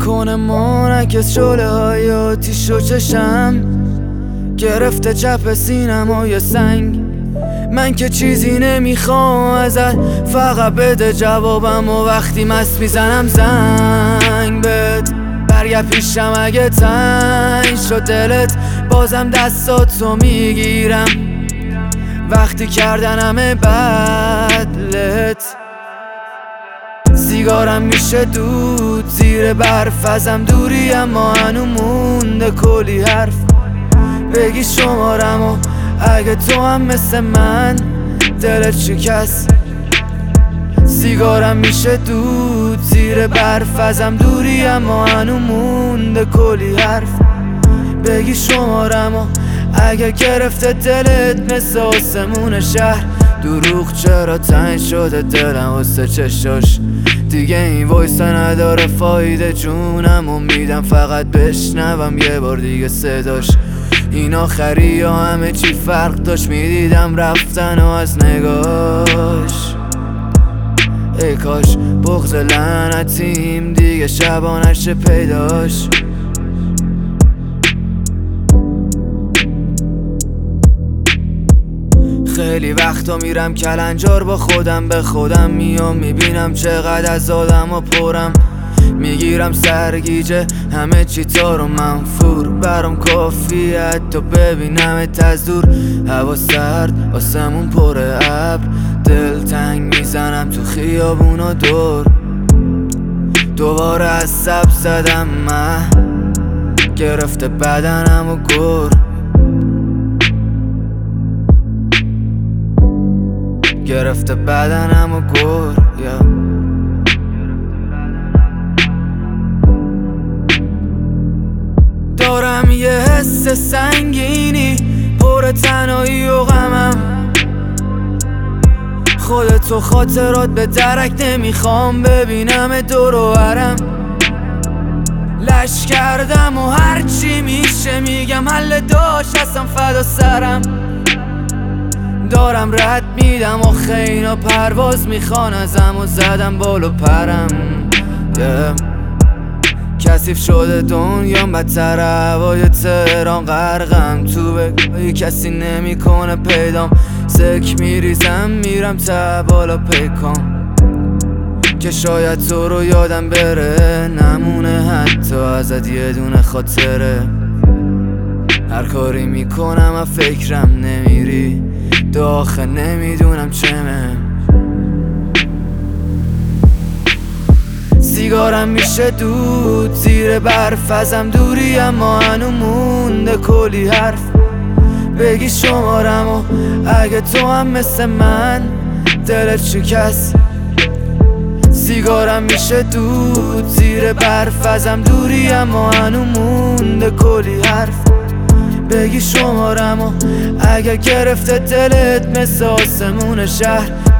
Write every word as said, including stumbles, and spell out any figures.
میکنه منعکس شعله های آتیش و چشم گرفته چپ سینم و یه سنگ. من که چیزی نمیخوام ازت، فقط بده جوابم و وقتی مست میزنم زنگ بد برگرد پیشم اگه تنگ شد دلت، بازم دستاتو میگیرم وقتی کردن همه بدلت. سیگارم میشه دود زیر برف، ازم دوری اما هنو مونده کلی حرف. بگی شمارم و اگه تو هم مثل من دلت شکست. سیگارم میشه دود زیر برف، ازم دوری اما هنو مونده کلی حرف. بگی شمارم و اگه گرفته دلت مثل آسمون شهر. دروغ چرا تنگ شده دلم واسه چشاش، دیگه این وایسا نداره فایده. جونم و میدم فقط بشنوم یه بار دیگه صداش. این آخری یا همه چی فرق داشت، میدیدم رفتن و از نگاش. ای کاش بغض لعنتیم دیگه شبانش پیداش. خیلی وقتا میرم کلنجار با خودم، به خودم میام میبینم چقدر از آدم و پرم. میگیرم سرگیجه همه چی تار و منفور، برام کافیه حتی ببینمت از دور. هوا سرد آسمون پر ابر، دل تنگ میزنم تو خیابون و دور. دوباره از سب زدم من گرفته بدنم و گر، گرفته بدنم و گر yeah. دارم یه حس سنگینی پر تنهایی و غمم، خودتو خاطرات به درک نمیخوام ببینم دور و برم. لش کردم و هرچی میشه میگم حل داشت، هستم فدا سرم. دارم رد میدم و خینا پرواز میخوان ازم و زدم بالو پرم yeah. کثیف شده دنیام بدتر هوای تهران، غرقم تو بگاهی کسی نمیکنه پیدام. سک میریزم میرم تا بالا پیکام که شاید تو رو یادم بره، نمونه حتی ازت یه دونه خاطره. هر کاری میکنم و فکرم نمیری، داخل نمیدونم چمه. سیگارم میشه دود زیر برف، ازم دوری اما هنو مونده کلی حرف. بگی شمارم و اگه تو هم مثل من دلت شکست. سیگارم میشه دود زیر برف، ازم دوری اما هنو مونده کلی حرف. بگی شمارم و اگه گرفته دلت مثل آسمون شهر.